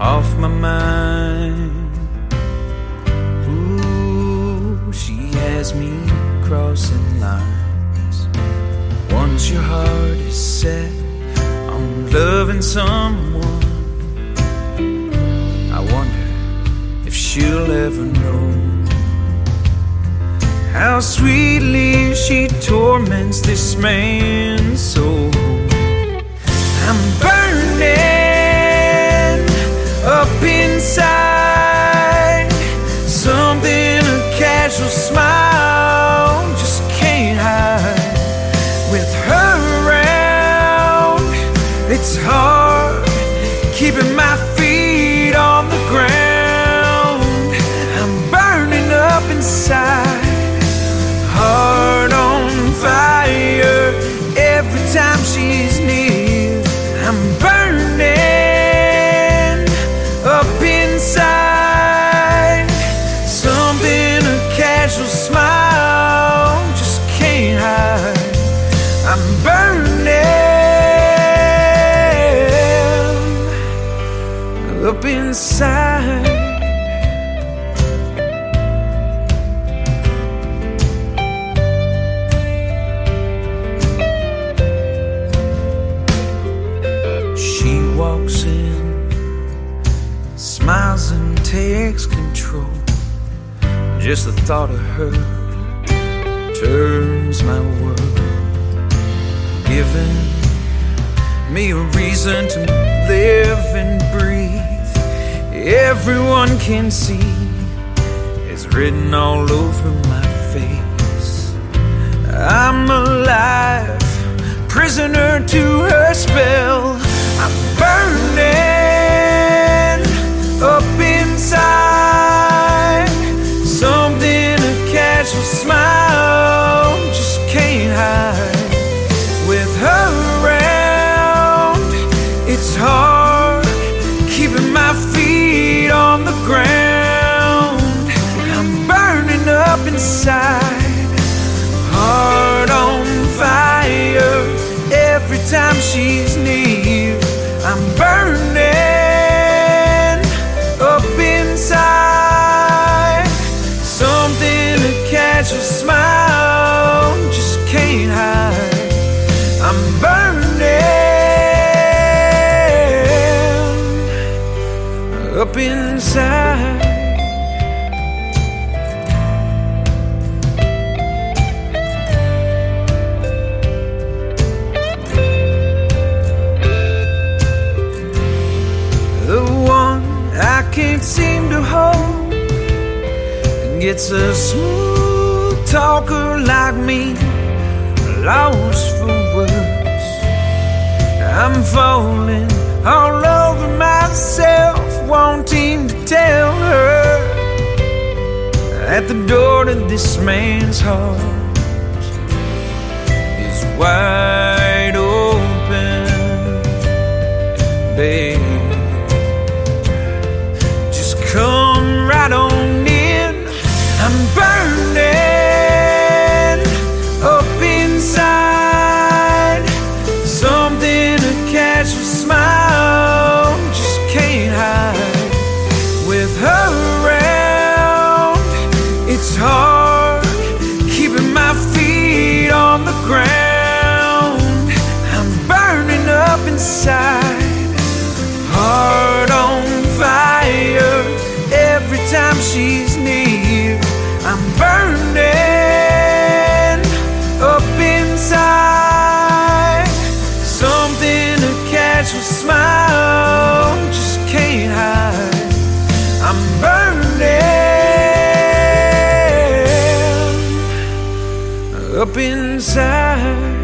off my mind. Ooh, she has me crossing lines. Once your heart is set on loving someone, I wonder if she'll ever know how sweetly she torments this man's soul. I'm burning up inside. Something a casual smile just can't hide. With her around, it's hard keeping my feet on the ground. I'm burning up inside, heart on fire every time she's near. I'm burning up inside. Something a casual smile just can't hide. I'm burning up inside. Walks in, smiles and takes control. Just the thought of her turns my world, giving me a reason to live and breathe. Everyone can see it's written all over my face. I'm alive, prisoner to her spell. I'm burning up inside. Something a casual smile just can't hide. With her around, it's hard keeping my feet on the ground. I'm burning up inside, heart on fire every time she's near. I'm burning up inside. Something a casual smile just can't hide. I'm burning up inside. Can't seem to hold, gets a smooth talker like me lost for words. I'm falling all over myself, wanting to tell her that the door to this man's heart is wide open, babe. Come right on in. I'm burning up inside. Something a casual smile just can't hide. With her around, it's hard keeping my feet on the ground. I'm burning up inside, heart on fire every time she's near. I'm burning up inside. Something a casual smile just can't hide. I'm burning up inside.